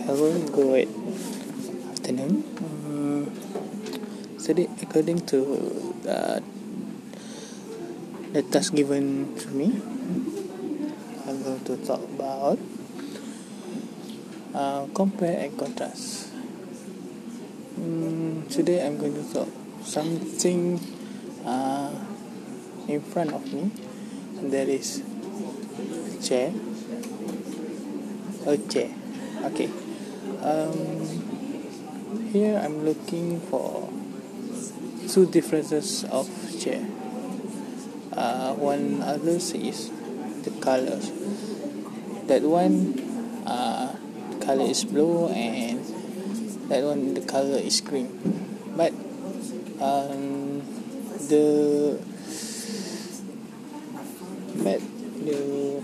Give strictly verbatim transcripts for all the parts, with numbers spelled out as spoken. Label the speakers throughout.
Speaker 1: Hello, good afternoon. Um, today, according to uh, the task given to me, I'm going to talk about uh, compare and contrast. Um, today, I'm going to talk something uh, in front of me. There is a chair. A chair. Okay. Um, here I'm looking for two differences of chair. Uh, one others is the colors. That one uh, color is blue and that one the color is green. But um, the but the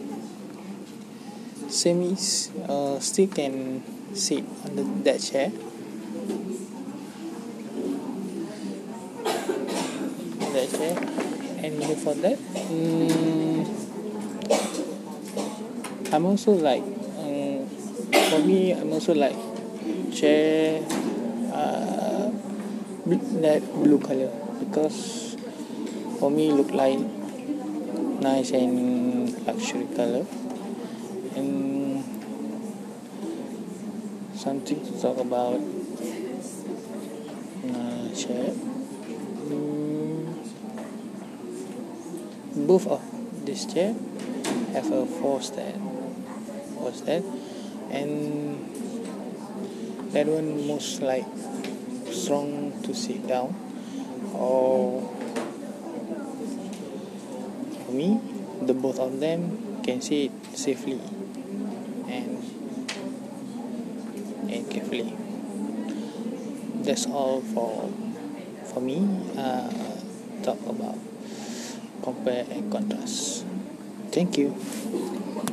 Speaker 1: semis uh, still can sit on the, that chair. That chair. And before that, um, I'm also like um, for me I'm also like chair uh, that blue color because for me look like nice and luxury color. And something to talk about uh, chair. Um, both of this chair have a four stand, four stand, and that one most like strong to sit down. Or for me, the both of them can sit safely and and carefully. That's all for for me. Uh, talk about compare and contrast. Thank you.